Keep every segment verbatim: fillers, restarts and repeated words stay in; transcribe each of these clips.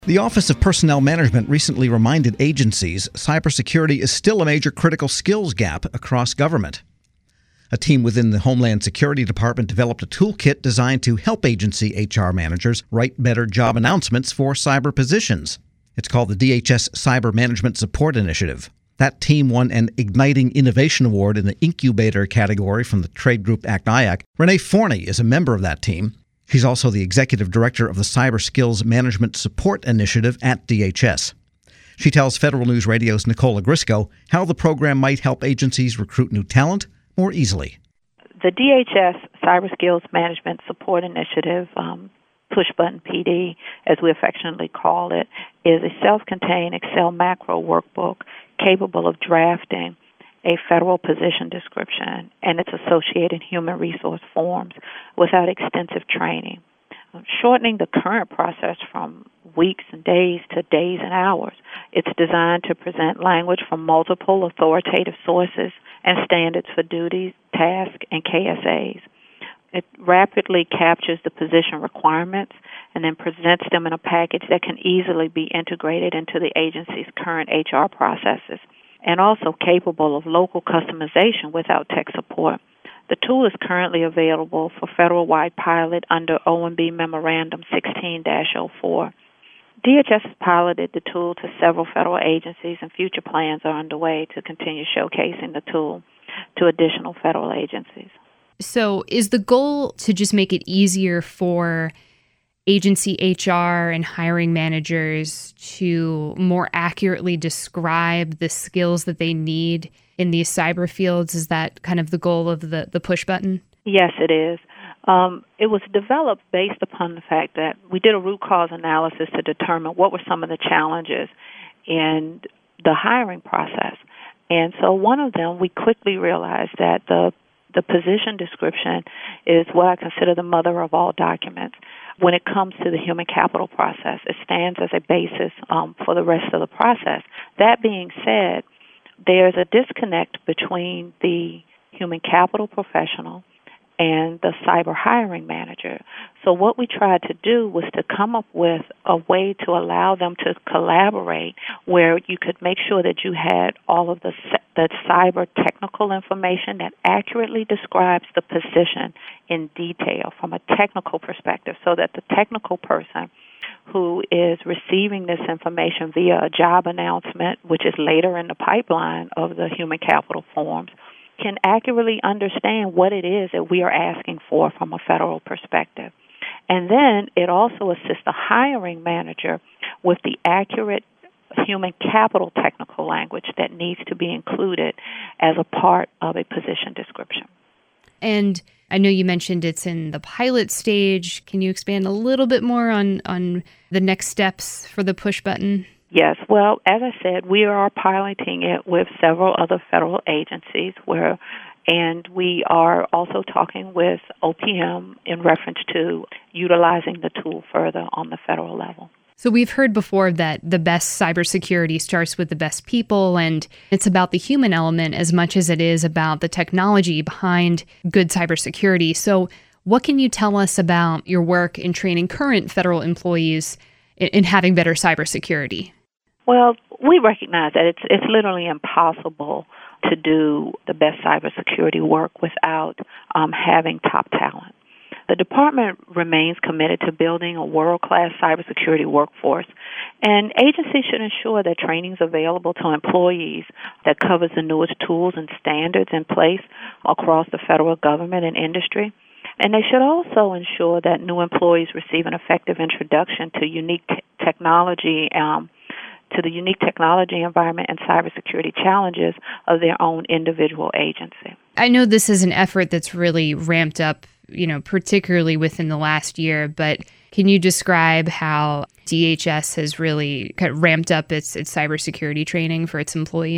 The Office of Personnel Management recently reminded agencies cybersecurity is still a major critical skills gap across government. A team within the Homeland Security Department developed a toolkit designed to help agency H R managers write better job announcements for cyber positions. It's called the D H S Cyber Management Support Initiative. That team won an Igniting Innovation Award in the Incubator category from the trade group ACT I A C. Renee Forney is a member of that team. She's also the executive director of the Cyber Skills Management Support Initiative at D H S. She tells Federal News Radio's Nicola Grisco how the program might help agencies recruit new talent more easily. The D H S Cyber Skills Management Support Initiative, um, Push Button P D, as we affectionately call it, is a self-contained Excel macro workbook capable of drafting a federal position description and its associated human resource forms without extensive training, shortening the current process from weeks and days to days and hours. It's designed to present language from multiple authoritative sources and standards for duties, tasks, and K S As. It rapidly captures the position requirements and then presents them in a package that can easily be integrated into the agency's current H R processes, and also capable of local customization without tech support. The tool is currently available for federal-wide pilot under O M B Memorandum sixteen dash oh four. D H S has piloted the tool to several federal agencies, and future plans are underway to continue showcasing the tool to additional federal agencies. So is the goal to just make it easier for agency H R and hiring managers to more accurately describe the skills that they need in these cyber fields? Is that kind of the goal of the, the push button? Yes, it is. Um, it was developed based upon the fact that we did a root cause analysis to determine what were some of the challenges in the hiring process. And so one of them, we quickly realized that the the position description is what I consider the mother of all documents. When it comes to the human capital process, it stands as a basis um, for the rest of the process. That being said, there's a disconnect between the human capital professional and the cyber hiring manager. So what we tried to do was to come up with a way to allow them to collaborate where you could make sure that you had all of the, the cyber technical information that accurately describes the position in detail from a technical perspective, so that the technical person who is receiving this information via a job announcement, which is later in the pipeline of the human capital forms, can accurately understand what it is that we are asking for from a federal perspective. And then it also assists the hiring manager with the accurate human capital technical language that needs to be included as a part of a position description. And I know you mentioned it's in the pilot stage. Can you expand a little bit more on, on the next steps for the push button? Yes. Well, as I said, we are piloting it with several other federal agencies where, and we are also talking with O P M in reference to utilizing the tool further on the federal level. So we've heard before that the best cybersecurity starts with the best people, and it's about the human element as much as it is about the technology behind good cybersecurity. So what can you tell us about your work in training current federal employees in, in having better cybersecurity? Well, we recognize that it's it's literally impossible to do the best cybersecurity work without um, having top talent. The department remains committed to building a world-class cybersecurity workforce, and agencies should ensure that training is available to employees that covers the newest tools and standards in place across the federal government and industry. And they should also ensure that new employees receive an effective introduction to unique t- technology um, to the unique technology environment and cybersecurity challenges of their own individual agency. I know this is an effort that's really ramped up, you know, particularly within the last year, but can you describe how D H S has really kind of ramped up its, its cybersecurity training for its employees?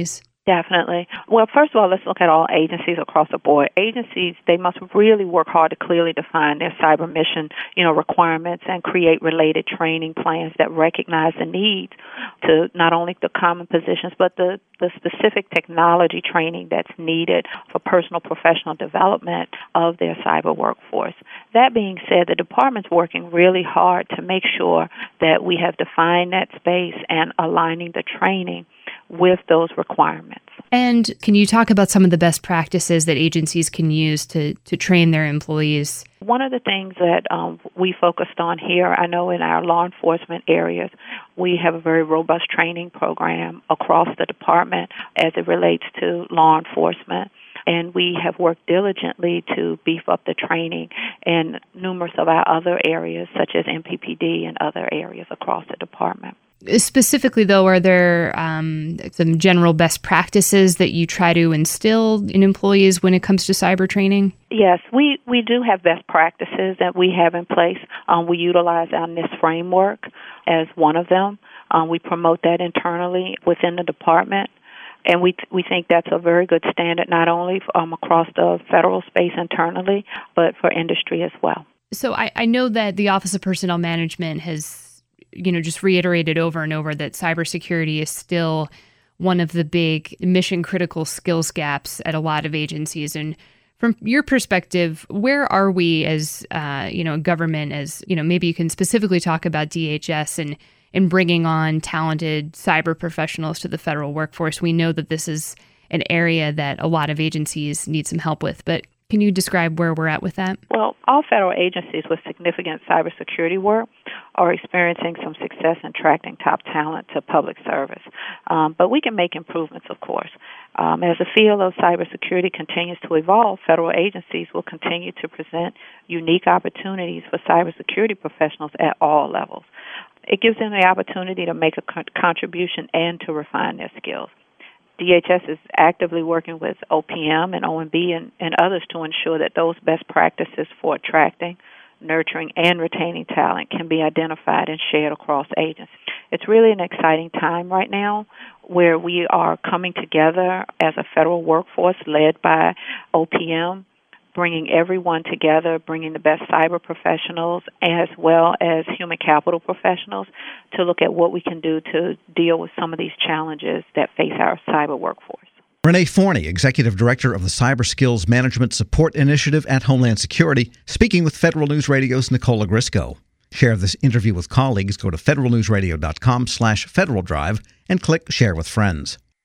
Definitely. Well, first of all, let's look at all agencies across the board. Agencies, they must really work hard to clearly define their cyber mission, you know, requirements and create related training plans that recognize the needs to not only the common positions, but the, the specific technology training that's needed for personal professional development of their cyber workforce. That being said, the department's working really hard to make sure that we have defined that space and aligning the training with those requirements. And can you talk about some of the best practices that agencies can use to, to train their employees? One of the things that um, we focused on here, I know in our law enforcement areas, we have a very robust training program across the department as it relates to law enforcement. And we have worked diligently to beef up the training in numerous of our other areas, such as M P P D and other areas across the department. Specifically, though, are there um, some general best practices that you try to instill in employees when it comes to cyber training? Yes, we, we do have best practices that we have in place. Um, we utilize our NIST framework as one of them. Um, we promote that internally within the department. And we we think that's a very good standard, not only um, across the federal space internally, but for industry as well. So I, I know that the Office of Personnel Management has, you know, just reiterated over and over that cybersecurity is still one of the big mission critical skills gaps at a lot of agencies. And from your perspective, where are we as, uh, you know, government, as, you know, maybe you can specifically talk about D H S and in bringing on talented cyber professionals to the federal workforce? We know that this is an area that a lot of agencies need some help with, but can you describe where we're at with that? Well, all federal agencies with significant cybersecurity work are experiencing some success in attracting top talent to public service. Um, but we can make improvements, of course. Um, as the field of cybersecurity continues to evolve, federal agencies will continue to present unique opportunities for cybersecurity professionals at all levels. It gives them the opportunity to make a con- contribution and to refine their skills. D H S is actively working with O P M and O M B and, and others to ensure that those best practices for attracting, nurturing, and retaining talent can be identified and shared across agencies. It's really an exciting time right now where we are coming together as a federal workforce led by O P M, bringing everyone together, bringing the best cyber professionals as well as human capital professionals to look at what we can do to deal with some of these challenges that face our cyber workforce. Renee Forney, Executive Director of the Cyber Skills Management Support Initiative at Homeland Security, speaking with Federal News Radio's Nicola Grisco. Share this interview with colleagues. Go to federalnewsradio.com slash Federal Drive and click Share with Friends.